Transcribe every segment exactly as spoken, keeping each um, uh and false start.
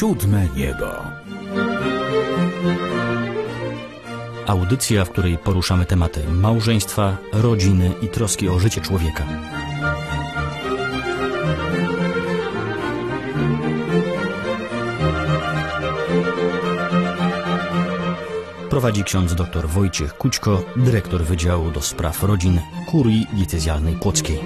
Siódme niebo. Audycja, w której poruszamy tematy małżeństwa, rodziny i troski o życie człowieka. Prowadzi ksiądz dr Wojciech Kućko, dyrektor Wydziału do Spraw Rodzin Kurii Diecezjalnej Płockiej.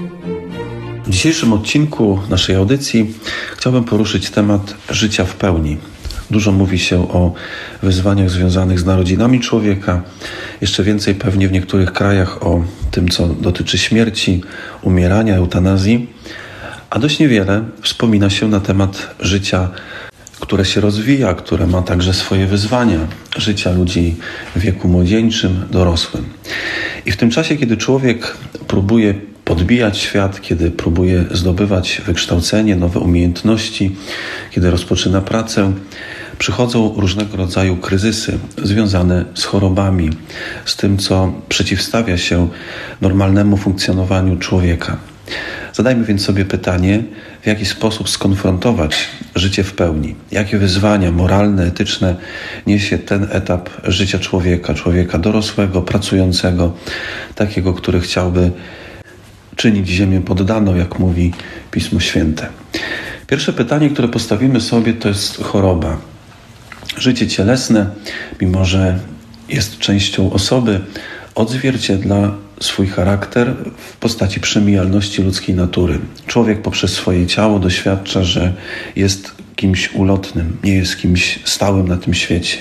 W dzisiejszym odcinku naszej audycji chciałbym poruszyć temat życia w pełni. Dużo mówi się o wyzwaniach związanych z narodzinami człowieka, jeszcze więcej pewnie w niektórych krajach o tym, co dotyczy śmierci, umierania, eutanazji, a dość niewiele wspomina się na temat życia, które się rozwija, które ma także swoje wyzwania, życia ludzi w wieku młodzieńczym, dorosłym. I w tym czasie, kiedy człowiek próbuje podbijać świat, kiedy próbuje zdobywać wykształcenie, nowe umiejętności, kiedy rozpoczyna pracę, przychodzą różnego rodzaju kryzysy związane z chorobami, z tym, co przeciwstawia się normalnemu funkcjonowaniu człowieka. Zadajmy więc sobie pytanie, w jaki sposób skonfrontować życie w pełni, jakie wyzwania moralne, etyczne niesie ten etap życia człowieka, człowieka dorosłego, pracującego, takiego, który chciałby czynić ziemię poddaną, jak mówi Pismo Święte. Pierwsze pytanie, które postawimy sobie, to jest choroba. Życie cielesne, mimo że jest częścią osoby, odzwierciedla swój charakter w postaci przemijalności ludzkiej natury. Człowiek poprzez swoje ciało doświadcza, że jest kimś ulotnym, nie jest kimś stałym na tym świecie.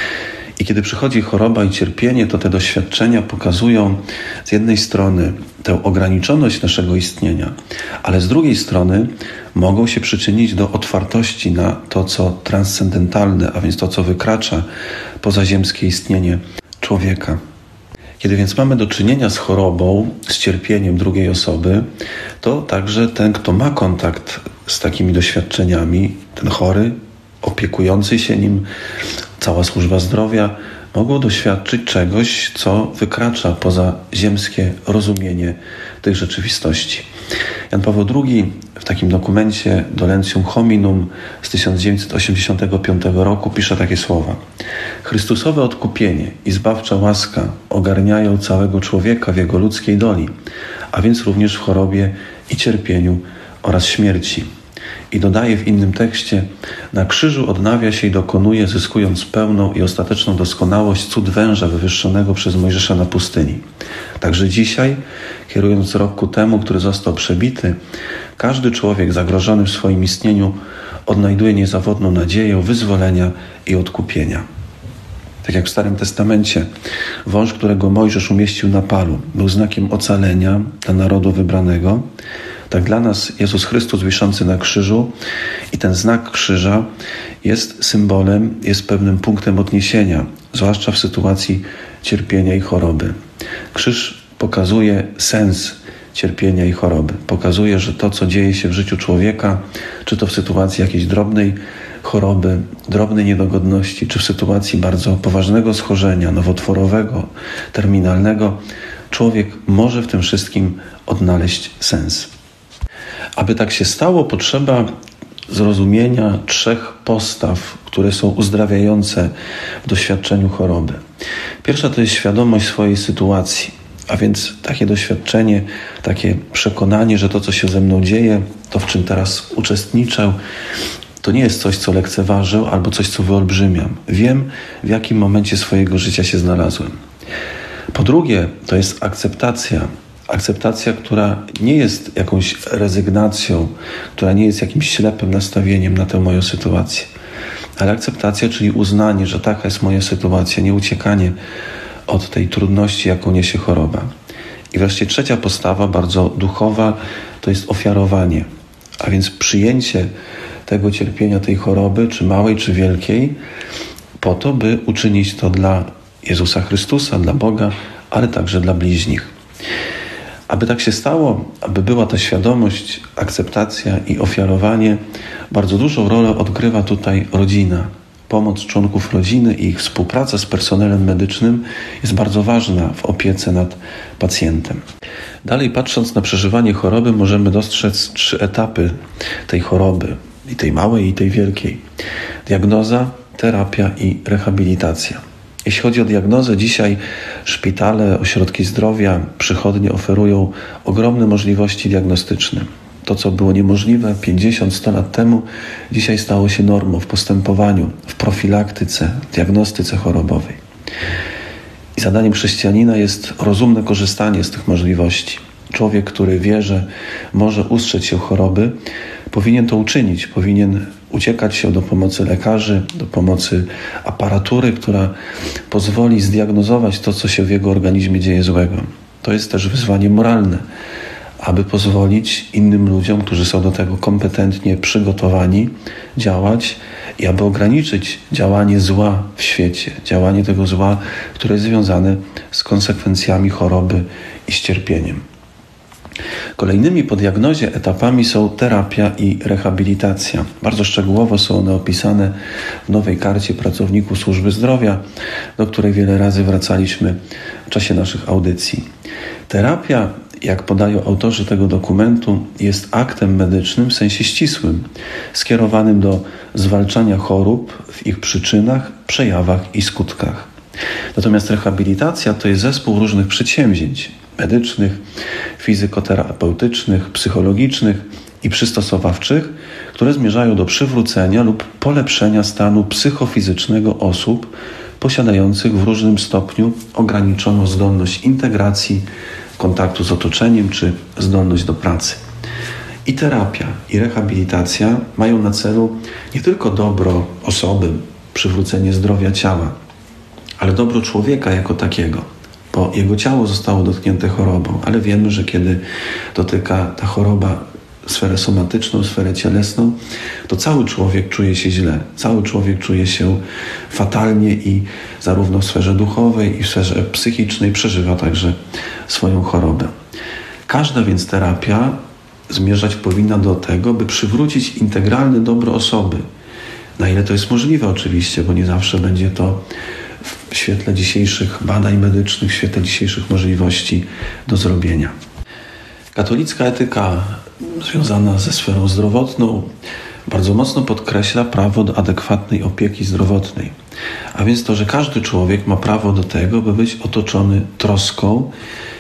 I kiedy przychodzi choroba i cierpienie, to te doświadczenia pokazują z jednej strony tę ograniczoność naszego istnienia, ale z drugiej strony mogą się przyczynić do otwartości na to, co transcendentalne, a więc to, co wykracza poza ziemskie istnienie człowieka. Kiedy więc mamy do czynienia z chorobą, z cierpieniem drugiej osoby, to także ten, kto ma kontakt z takimi doświadczeniami, ten chory, opiekujący się nim, cała służba zdrowia, mogą doświadczyć czegoś, co wykracza poza ziemskie rozumienie tych rzeczywistości. Jan Paweł drugi w takim dokumencie Dolentium Hominum z tysiąc dziewięćset osiemdziesiątego piątego roku pisze takie słowa. Chrystusowe odkupienie i zbawcza łaska ogarniają całego człowieka w jego ludzkiej doli, a więc również w chorobie i cierpieniu oraz śmierci. I dodaje w innym tekście, na krzyżu odnawia się i dokonuje, zyskując pełną i ostateczną doskonałość, cud węża wywyższonego przez Mojżesza na pustyni. Także dzisiaj, kierując wzrok ku temu, który został przebity, każdy człowiek zagrożony w swoim istnieniu odnajduje niezawodną nadzieję wyzwolenia i odkupienia. Tak jak w Starym Testamencie, wąż, którego Mojżesz umieścił na palu, był znakiem ocalenia dla narodu wybranego, tak dla nas Jezus Chrystus wiszący na krzyżu i ten znak krzyża jest symbolem, jest pewnym punktem odniesienia, zwłaszcza w sytuacji cierpienia i choroby. Krzyż pokazuje sens cierpienia i choroby. Pokazuje, że to, co dzieje się w życiu człowieka, czy to w sytuacji jakiejś drobnej choroby, drobnej niedogodności, czy w sytuacji bardzo poważnego schorzenia, nowotworowego, terminalnego, człowiek może w tym wszystkim odnaleźć sens. Aby tak się stało, potrzeba zrozumienia trzech postaw, które są uzdrawiające w doświadczeniu choroby. Pierwsza to jest świadomość swojej sytuacji, a więc takie doświadczenie, takie przekonanie, że to, co się ze mną dzieje, to, w czym teraz uczestniczę, to nie jest coś, co lekceważę albo coś, co wyolbrzymiam. Wiem, w jakim momencie swojego życia się znalazłem. Po drugie, to jest akceptacja. Akceptacja, która nie jest jakąś rezygnacją, która nie jest jakimś ślepym nastawieniem na tę moją sytuację. Ale akceptacja, czyli uznanie, że taka jest moja sytuacja, nie uciekanie od tej trudności, jaką niesie choroba. I wreszcie trzecia postawa, bardzo duchowa, to jest ofiarowanie, a więc przyjęcie tego cierpienia, tej choroby, czy małej, czy wielkiej, po to, by uczynić to dla Jezusa Chrystusa, dla Boga, ale także dla bliźnich. Aby tak się stało, aby była ta świadomość, akceptacja i ofiarowanie, bardzo dużą rolę odgrywa tutaj rodzina. Pomoc członków rodziny i ich współpraca z personelem medycznym jest bardzo ważna w opiece nad pacjentem. Dalej, patrząc na przeżywanie choroby, możemy dostrzec trzy etapy tej choroby. i tej małej, i tej wielkiej. Diagnoza, terapia i rehabilitacja. Jeśli chodzi o diagnozę, dzisiaj szpitale, ośrodki zdrowia, przychodnie oferują ogromne możliwości diagnostyczne. To, co było niemożliwe pięćdziesiąt sto lat temu, dzisiaj stało się normą w postępowaniu, w profilaktyce, diagnostyce chorobowej. I zadaniem chrześcijanina jest rozumne korzystanie z tych możliwości. Człowiek, który wie, że może ustrzec się choroby, powinien to uczynić, powinien uciekać się do pomocy lekarzy, do pomocy aparatury, która pozwoli zdiagnozować to, co się w jego organizmie dzieje złego. To jest też wyzwanie moralne, aby pozwolić innym ludziom, którzy są do tego kompetentnie przygotowani, działać i aby ograniczyć działanie zła w świecie, działanie tego zła, które jest związane z konsekwencjami choroby i z cierpieniem. Kolejnymi po diagnozie etapami są terapia i rehabilitacja. Bardzo szczegółowo są one opisane w nowej karcie pracowników służby zdrowia, do której wiele razy wracaliśmy w czasie naszych audycji. Terapia, jak podają autorzy tego dokumentu, jest aktem medycznym w sensie ścisłym, skierowanym do zwalczania chorób w ich przyczynach, przejawach i skutkach. Natomiast rehabilitacja to jest zespół różnych przedsięwzięć medycznych, fizykoterapeutycznych, psychologicznych i przystosowawczych, które zmierzają do przywrócenia lub polepszenia stanu psychofizycznego osób posiadających w różnym stopniu ograniczoną zdolność integracji, kontaktu z otoczeniem czy zdolność do pracy. I terapia, i rehabilitacja mają na celu nie tylko dobro osoby, przywrócenie zdrowia ciała, ale dobro człowieka jako takiego, bo jego ciało zostało dotknięte chorobą, ale wiemy, że kiedy dotyka ta choroba sferę somatyczną, sferę cielesną, to cały człowiek czuje się źle, cały człowiek czuje się fatalnie i zarówno w sferze duchowej i w sferze psychicznej przeżywa także swoją chorobę. Każda więc terapia zmierzać powinna do tego, by przywrócić integralne dobro osoby. Na ile to jest możliwe oczywiście, bo nie zawsze będzie to w świetle dzisiejszych badań medycznych, w świetle dzisiejszych możliwości do zrobienia. Katolicka etyka związana ze sferą zdrowotną bardzo mocno podkreśla prawo do adekwatnej opieki zdrowotnej. A więc to, że każdy człowiek ma prawo do tego, by być otoczony troską,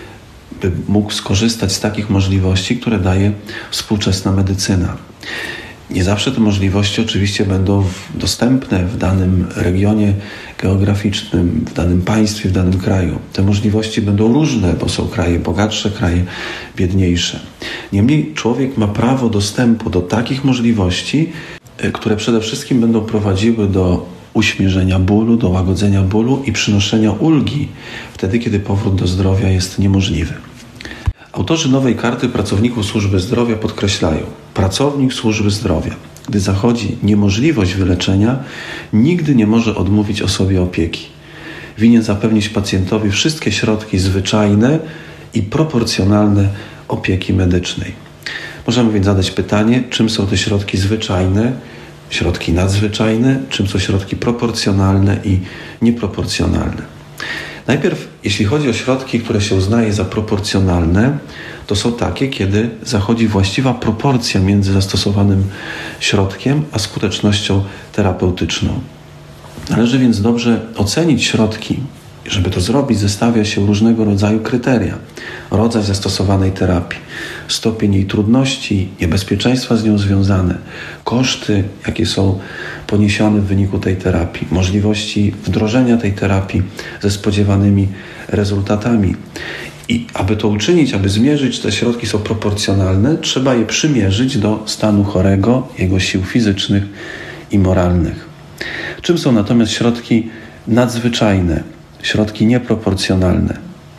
by mógł skorzystać z takich możliwości, które daje współczesna medycyna. Nie zawsze te możliwości oczywiście będą dostępne w danym regionie geograficznym, w danym państwie, w danym kraju. Te możliwości będą różne, bo są kraje bogatsze, kraje biedniejsze. Niemniej człowiek ma prawo dostępu do takich możliwości, które przede wszystkim będą prowadziły do uśmierzenia bólu, do łagodzenia bólu i przynoszenia ulgi wtedy, kiedy powrót do zdrowia jest niemożliwy. Autorzy nowej karty pracowników służby zdrowia podkreślają: pracownik służby zdrowia, gdy zachodzi niemożliwość wyleczenia, nigdy nie może odmówić osobie opieki. Winien zapewnić pacjentowi wszystkie środki zwyczajne i proporcjonalne opieki medycznej. Możemy więc zadać pytanie, czym są te środki zwyczajne, środki nadzwyczajne, czym są środki proporcjonalne i nieproporcjonalne. Najpierw, jeśli chodzi o środki, które się uznaje za proporcjonalne, to są takie, kiedy zachodzi właściwa proporcja między zastosowanym środkiem a skutecznością terapeutyczną. Należy więc dobrze ocenić środki. Żeby to zrobić, zestawia się różnego rodzaju kryteria. Rodzaj zastosowanej terapii, stopień jej trudności, niebezpieczeństwa z nią związane, koszty, jakie są poniesione w wyniku tej terapii, możliwości wdrożenia tej terapii ze spodziewanymi rezultatami. I aby to uczynić, aby zmierzyć, czy te środki są proporcjonalne, trzeba je przymierzyć do stanu chorego, jego sił fizycznych i moralnych. Czym są natomiast środki nadzwyczajne, środki nieproporcjonalne?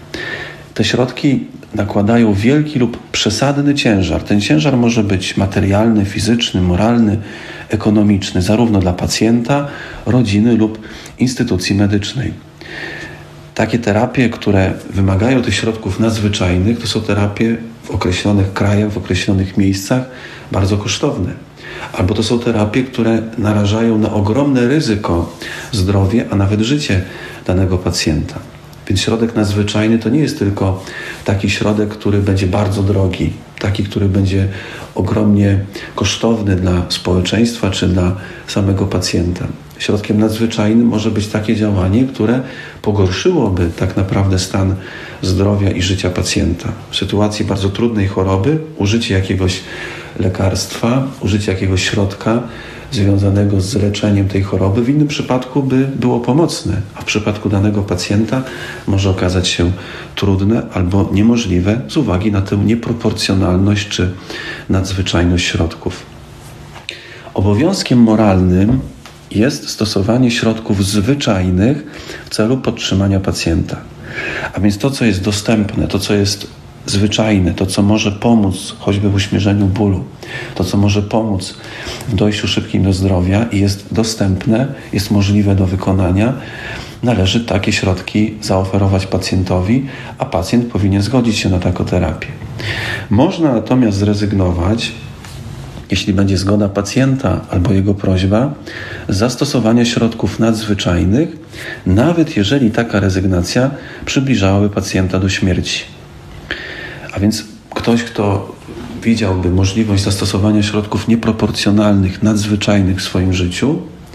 Te środki nakładają wielki lub przesadny ciężar. Ten ciężar może być materialny, fizyczny, moralny, ekonomiczny, zarówno dla pacjenta, rodziny lub instytucji medycznej. Takie terapie, które wymagają tych środków nadzwyczajnych, to są terapie w określonych krajach, w określonych miejscach bardzo kosztowne. Albo to są terapie, które narażają na ogromne ryzyko zdrowie, a nawet życie danego pacjenta. Więc środek nadzwyczajny to nie jest tylko taki środek, który będzie bardzo drogi. taki, który będzie ogromnie kosztowny dla społeczeństwa czy dla samego pacjenta. Środkiem nadzwyczajnym może być takie działanie, które pogorszyłoby tak naprawdę stan zdrowia i życia pacjenta. W sytuacji bardzo trudnej choroby użycie jakiegoś lekarstwa, użycie jakiegoś środka związanego z leczeniem tej choroby w innym przypadku by było pomocne, a w przypadku danego pacjenta może okazać się trudne albo niemożliwe z uwagi na tę nieproporcjonalność czy nadzwyczajność środków. Obowiązkiem moralnym jest stosowanie środków zwyczajnych w celu podtrzymania pacjenta. A więc to, co jest dostępne, to, co jest zwyczajne, to, co może pomóc choćby w uśmierzeniu bólu, to, co może pomóc w dojściu szybkim do zdrowia i jest dostępne, jest możliwe do wykonania, należy takie środki zaoferować pacjentowi, a pacjent powinien zgodzić się na taką terapię. Można natomiast zrezygnować, jeśli będzie zgoda pacjenta albo jego prośba, z zastosowania środków nadzwyczajnych, nawet jeżeli taka rezygnacja przybliżałaby pacjenta do śmierci. A więc ktoś, kto widziałby możliwość zastosowania środków nieproporcjonalnych, nadzwyczajnych w swoim życiu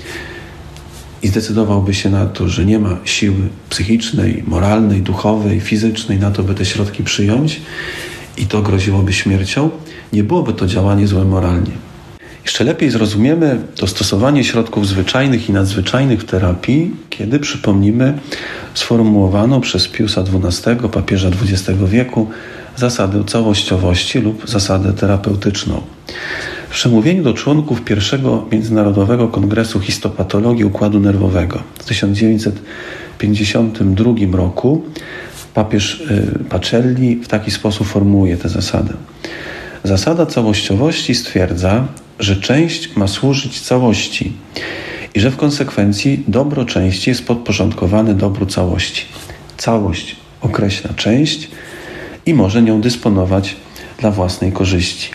i zdecydowałby się na to, że nie ma siły psychicznej, moralnej, duchowej, fizycznej na to, by te środki przyjąć i to groziłoby śmiercią, nie byłoby to działanie złe moralnie. Jeszcze lepiej zrozumiemy to stosowanie środków zwyczajnych i nadzwyczajnych w terapii, kiedy przypomnimy sformułowaną przez Piusa dwunastego, papieża dwudziestego wieku, zasadę całościowości lub zasadę terapeutyczną. W przemówieniu do członków pierwszego Międzynarodowego Kongresu Histopatologii Układu Nerwowego w tysiąc dziewięćset pięćdziesiątym drugim roku papież Pacelli w taki sposób formułuje tę zasadę. Zasada całościowości stwierdza, że część ma służyć całości i że w konsekwencji dobro części jest podporządkowane dobru całości. Całość określa część i może nią dysponować dla własnej korzyści.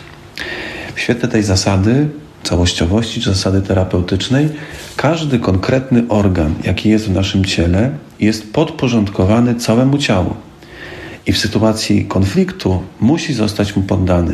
W świetle tej zasady całościowości czy zasady terapeutycznej każdy konkretny organ, jaki jest w naszym ciele, jest podporządkowany całemu ciału i w sytuacji konfliktu musi zostać mu poddany.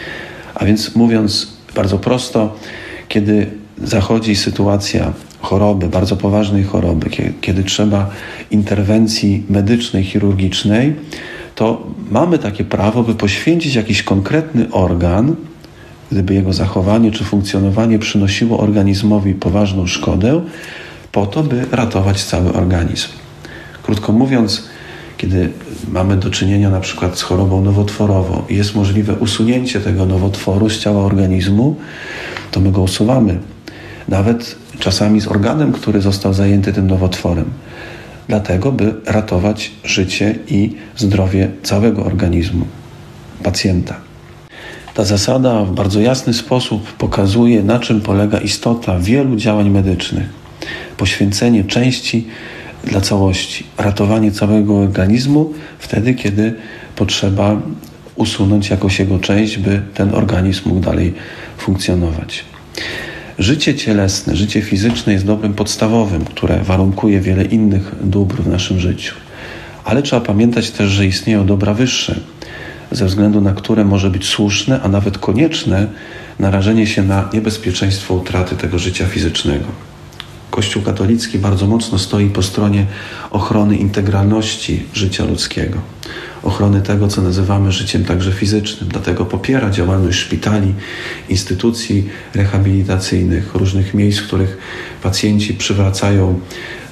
A więc mówiąc bardzo prosto, kiedy zachodzi sytuacja choroby, bardzo poważnej choroby, kiedy, kiedy trzeba interwencji medycznej, chirurgicznej, to mamy takie prawo, by poświęcić jakiś konkretny organ, gdyby jego zachowanie czy funkcjonowanie przynosiło organizmowi poważną szkodę, po to, by ratować cały organizm. Krótko mówiąc, kiedy mamy do czynienia na przykład z chorobą nowotworową i jest możliwe usunięcie tego nowotworu z ciała organizmu, to my go usuwamy. Nawet czasami z organem, który został zajęty tym nowotworem. Dlatego, by ratować życie i zdrowie całego organizmu pacjenta. Ta zasada w bardzo jasny sposób pokazuje, na czym polega istota wielu działań medycznych. Poświęcenie części dla całości, ratowanie całego organizmu wtedy, kiedy potrzeba usunąć jakąś jego część, by ten organizm mógł dalej funkcjonować. Życie cielesne, życie fizyczne jest dobrem podstawowym, które warunkuje wiele innych dóbr w naszym życiu. Ale trzeba pamiętać też, że istnieją dobra wyższe, ze względu na które może być słuszne, a nawet konieczne narażenie się na niebezpieczeństwo utraty tego życia fizycznego. Kościół katolicki bardzo mocno stoi po stronie ochrony integralności życia ludzkiego, ochrony tego, co nazywamy życiem także fizycznym. Dlatego popiera działalność szpitali, instytucji rehabilitacyjnych, różnych miejsc, w których pacjenci przywracają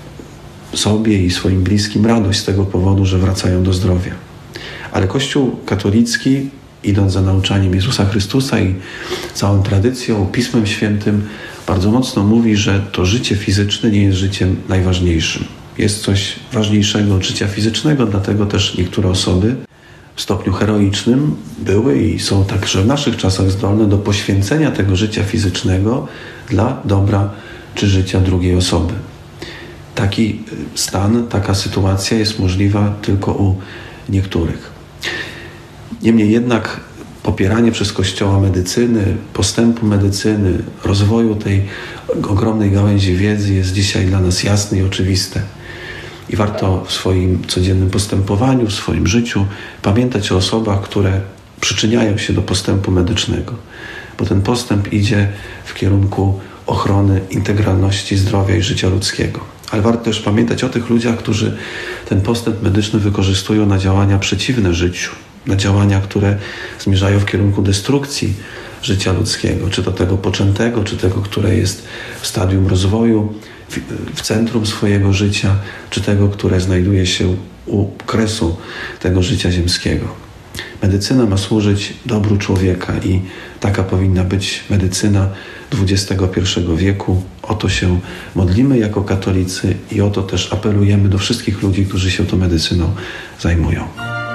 sobie i swoim bliskim radość z tego powodu, że wracają do zdrowia. Ale Kościół katolicki, idąc za nauczaniem Jezusa Chrystusa i całą tradycją, Pismem Świętym, bardzo mocno mówi, że to życie fizyczne nie jest życiem najważniejszym. Jest coś ważniejszego od życia fizycznego, dlatego też niektóre osoby w stopniu heroicznym były i są także w naszych czasach zdolne do poświęcenia tego życia fizycznego dla dobra czy życia drugiej osoby. Taki stan, taka sytuacja jest możliwa tylko u niektórych. Niemniej jednak popieranie przez Kościoła medycyny, postępu medycyny, rozwoju tej ogromnej gałęzi wiedzy jest dzisiaj dla nas jasne i oczywiste. I warto w swoim codziennym postępowaniu, w swoim życiu pamiętać o osobach, które przyczyniają się do postępu medycznego, bo ten postęp idzie w kierunku ochrony integralności zdrowia i życia ludzkiego. Ale warto też pamiętać o tych ludziach, którzy ten postęp medyczny wykorzystują na działania przeciwne życiu, na działania, które zmierzają w kierunku destrukcji życia ludzkiego, czy to tego poczętego, czy tego, które jest w stadium rozwoju, w, w centrum swojego życia, czy tego, które znajduje się u kresu tego życia ziemskiego. Medycyna ma służyć dobru człowieka i taka powinna być medycyna dwudziestego pierwszego wieku. O to się modlimy jako katolicy i o to też apelujemy do wszystkich ludzi, którzy się tą medycyną zajmują.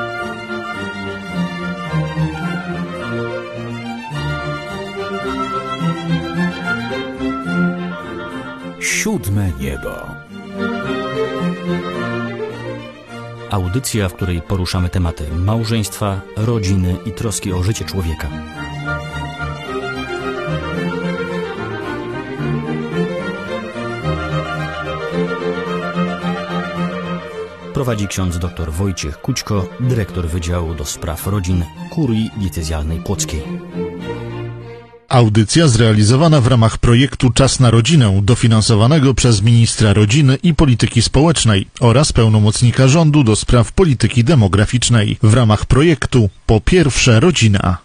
Siódme niebo. Audycja, w której poruszamy tematy małżeństwa, rodziny i troski o życie człowieka. Prowadzi ksiądz dr Wojciech Kućko, dyrektor Wydziału do Spraw Rodzin Kurii Diecezjalnej Płockiej. Audycja zrealizowana w ramach projektu Czas na rodzinę, dofinansowanego przez ministra rodziny i polityki społecznej oraz pełnomocnika rządu do spraw polityki demograficznej. W ramach projektu Po pierwsze rodzina.